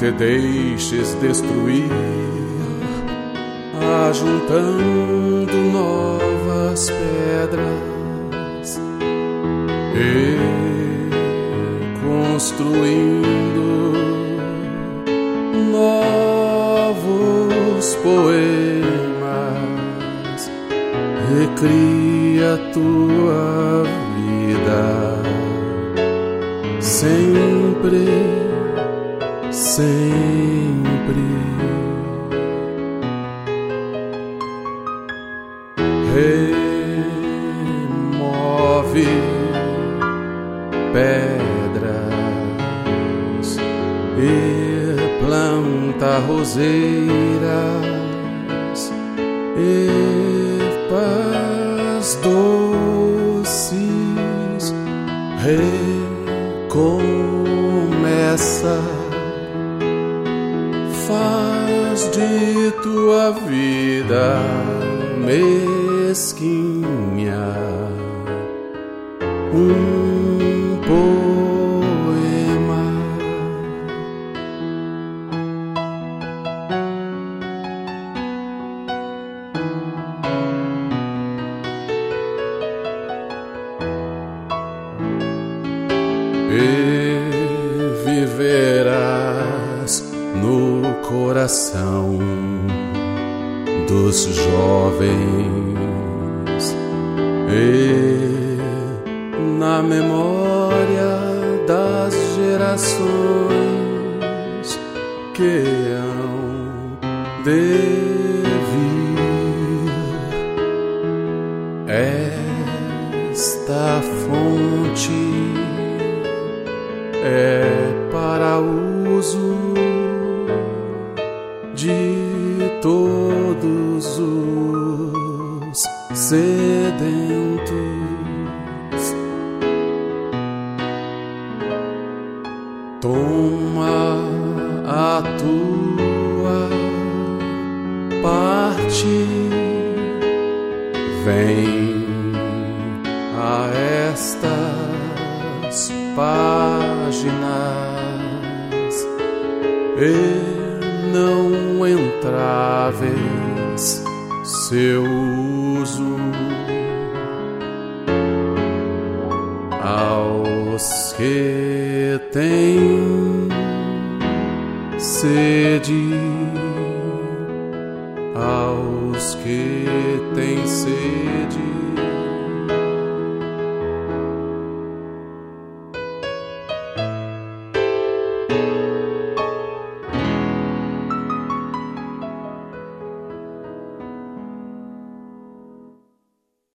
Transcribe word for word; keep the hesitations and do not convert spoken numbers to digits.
te deixes destruir, ajuntando novas pedras e construindo novos poemas. Recria tua vida sempre, sempre. Remove pedras e planta roseiras e paz doces. Recomeça, faz de tua vida mesquinha um poema. E viverás no coração dos jovens e na memória das gerações que hão de vir. Esta fonte é para uso de todos os sedentos. Toma a tua parte, vem a estas páginas e não entraves seu uso aos que têm sede, aos que têm sede.